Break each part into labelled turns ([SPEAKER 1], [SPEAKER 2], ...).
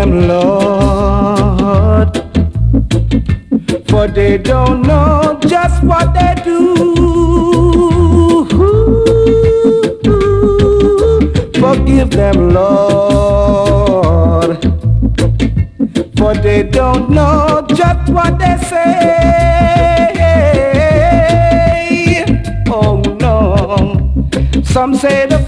[SPEAKER 1] them, Lord, for they don't know just what they do. Forgive them, Lord, for they don't know just what they say. Oh no, some say the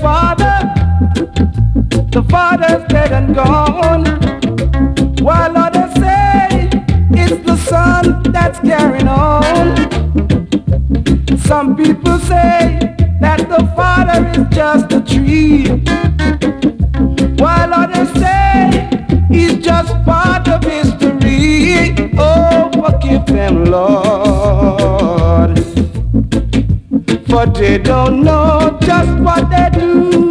[SPEAKER 1] Father's dead and gone, while others say it's the Son that's carrying on. Some people say that the Father is just a tree, while others say he's just part of history. Oh, forgive them, Lord, for they don't know just what they do.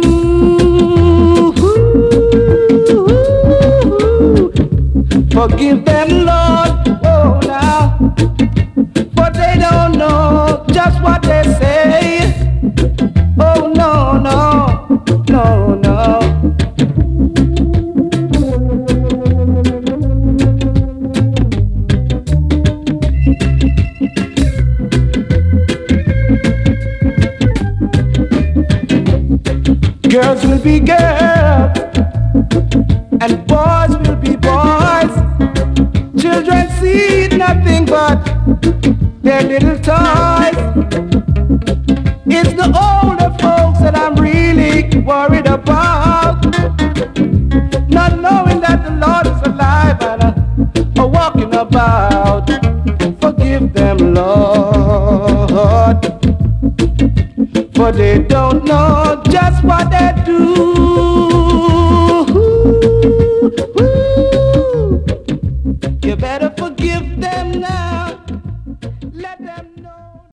[SPEAKER 1] Forgive them, Lord, oh now, for they don't know just what they say. Oh no, no, no, no. Girls will be girls and boys will be boys. Children see nothing but their little toys. It's the older folks that I'm really worried about, not knowing that the Lord is alive and walking about. Forgive them, Lord, for they don't know just what